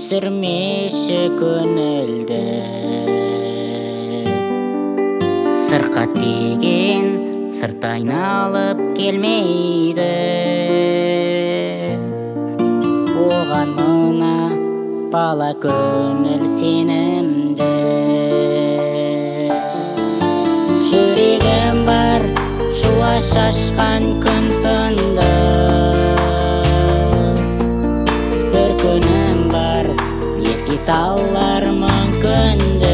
түсірмеші көңілді. Сырқат деген сырт айналып келмейді, оған мына бала көңіл сенімді. Жүрегім бар жуа шашқан күн сынды, бір күнім бар еске салар мүмкінді.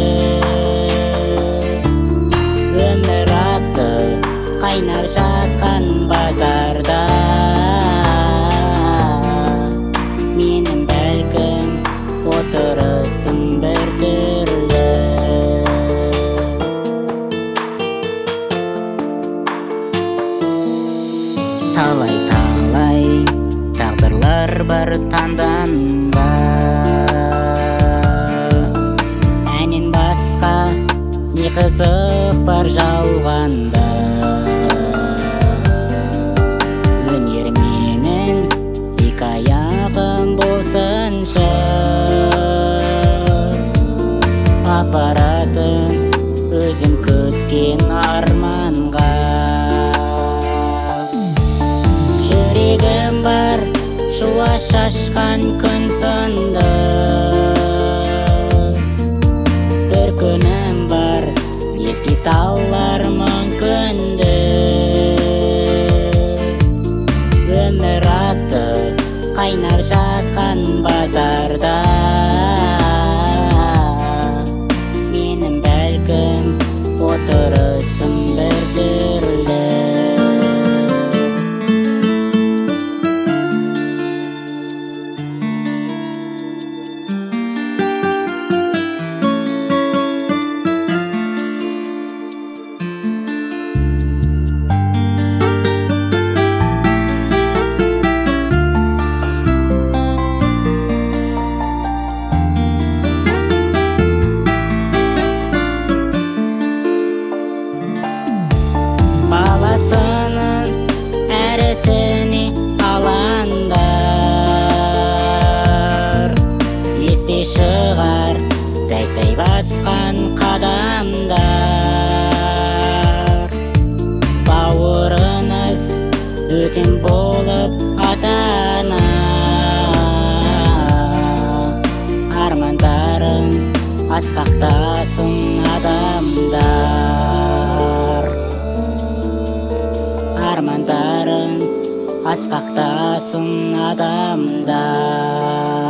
Өмір атты қайнар жатқан базарда, менің бәлкім отырысым бір түрлі. Талай тағдырлар бар таңдамда, әнен басқа не қызық бар жалғанда. Өнер менің екі аяғым болсыншы, апаратын өзім күткен арманға. Жүрегім бар жуа шашқан күн сынды, бір күнім бар еске салар мүмкінді. Өмір атты қайнар жатқан базарда, менің бәлкім отырысым бір түрлі. Баласының әрісіне алаңдар, есте шығар тәй басқан қадамдар. Бауырыңыз өтем болып ата-ана, армандарың асқақтасын адамдар. Армандарың асқақтасын адамдар.